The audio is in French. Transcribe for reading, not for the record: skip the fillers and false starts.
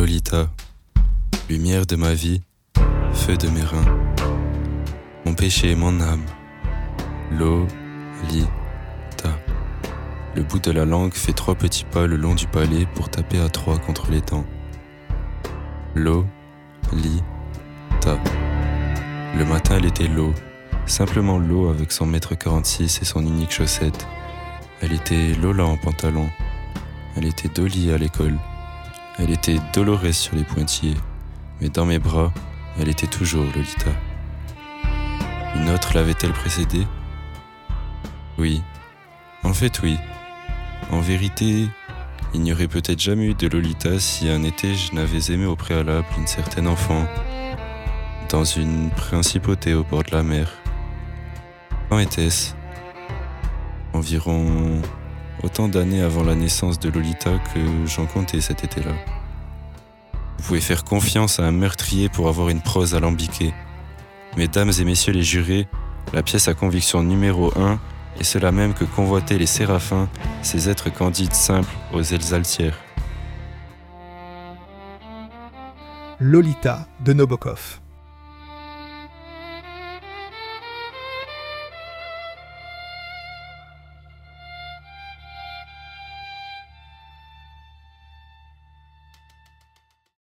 Lolita, lumière de ma vie, feu de mes reins, mon péché et mon âme. Lolita. Le bout de la langue fait 3 petits pas le long du palais pour taper à 3 contre l'étang. Lolita. Le matin, elle était l'eau, simplement l'eau avec son 1m46 et son unique chaussette. Elle était Lola en pantalon. Elle était Dolly à l'école. Elle était Dolores sur les pointillés. Mais dans mes bras, elle était toujours Lolita. Une autre l'avait-elle précédée ? Oui. En fait, oui. En vérité, il n'y aurait peut-être jamais eu de Lolita si un été je n'avais aimé au préalable une certaine enfant dans une principauté au bord de la mer. Quand était-ce ? Environ autant d'années avant la naissance de Lolita que j'en comptais cet été-là. Vous pouvez faire confiance à un meurtrier pour avoir une prose alambiquée. Mesdames et messieurs les jurés, la pièce à conviction numéro 1 est cela même que convoitaient les séraphins, ces êtres candides simples aux ailes altières. Lolita de Nabokov.